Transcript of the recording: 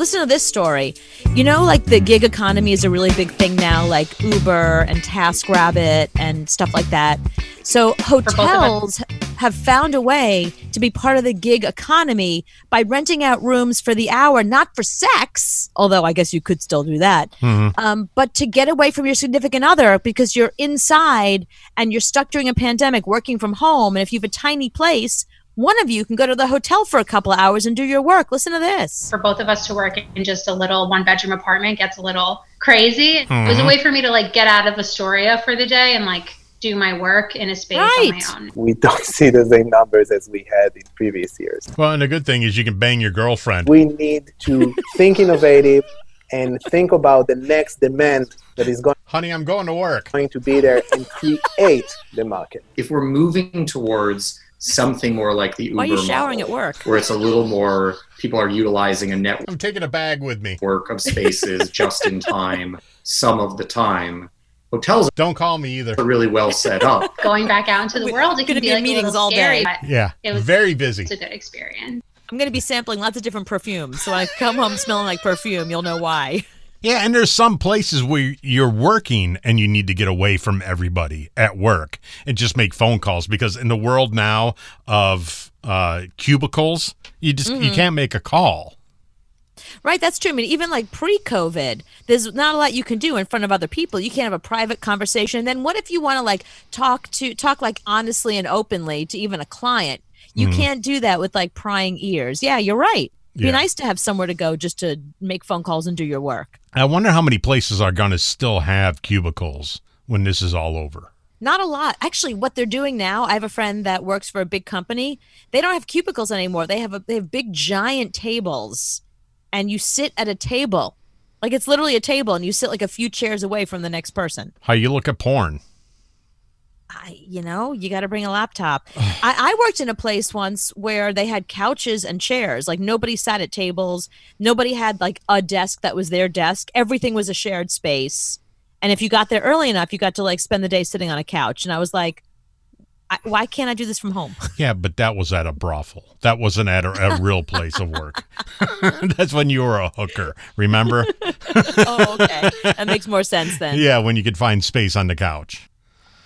listen to this story. You know, like the gig economy is a really big thing now, like Uber and TaskRabbit and stuff like that. So hotels have found a way to be part of the gig economy by renting out rooms for the hour, not for sex, although I guess you could still do that, but to get away from your significant other because you're inside and you're stuck during a pandemic working from home. And if you have a tiny place, one of you can go to the hotel for a couple of hours and do your work. Listen to this. For both of us to work in just a little one-bedroom apartment gets a little crazy. It was a way for me to like get out of Astoria for the day and like do my work in a space on my own. We don't see the same numbers as we had in previous years. Well, and the good thing is you can bang your girlfriend. We need to think innovative and think about the next demand that is going. Honey, I'm going to work. Going to be there and create the market. If we're moving towards something more like the Uber Why are you showering model, at work? where it's a little more, people are utilizing a network I'm taking a bag with me. of spaces just in time, some of the time. Hotels Don't call me either. are really well set up. Going back out into the world, it can be like meetings a little all scary, day. but Yeah, it was very busy. it's a good experience. I'm going to be sampling lots of different perfumes. So when I come home smelling like perfume, you'll know why. Yeah, and there's some places where you're working and you need to get away from everybody at work and just make phone calls because in the world now of cubicles, you can't make a call. Right, that's true. I mean, even like pre-COVID, there's not a lot you can do in front of other people. You can't have a private conversation. And then what if you want to like talk like honestly and openly to even a client? You can't do that with like prying ears. Yeah, you're right. It'd be nice to have somewhere to go just to make phone calls and do your work. I wonder how many places are going to still have cubicles when this is all over. Not a lot. Actually, what they're doing now, I have a friend that works for a big company. They don't have cubicles anymore. They have big giant tables. And you sit at a table. Like it's literally a table and you sit like a few chairs away from the next person. How you look at porn? You got to bring a laptop. I worked in a place once where they had couches and chairs. Like nobody sat at tables. Nobody had like a desk that was their desk. Everything was a shared space. And if you got there early enough, you got to like spend the day sitting on a couch. And I was like, why can't I do this from home? Yeah, but that was at a brothel. That wasn't at a real place of work. That's when you were a hooker, remember? Oh, okay. That makes more sense then. Yeah, when you could find space on the couch.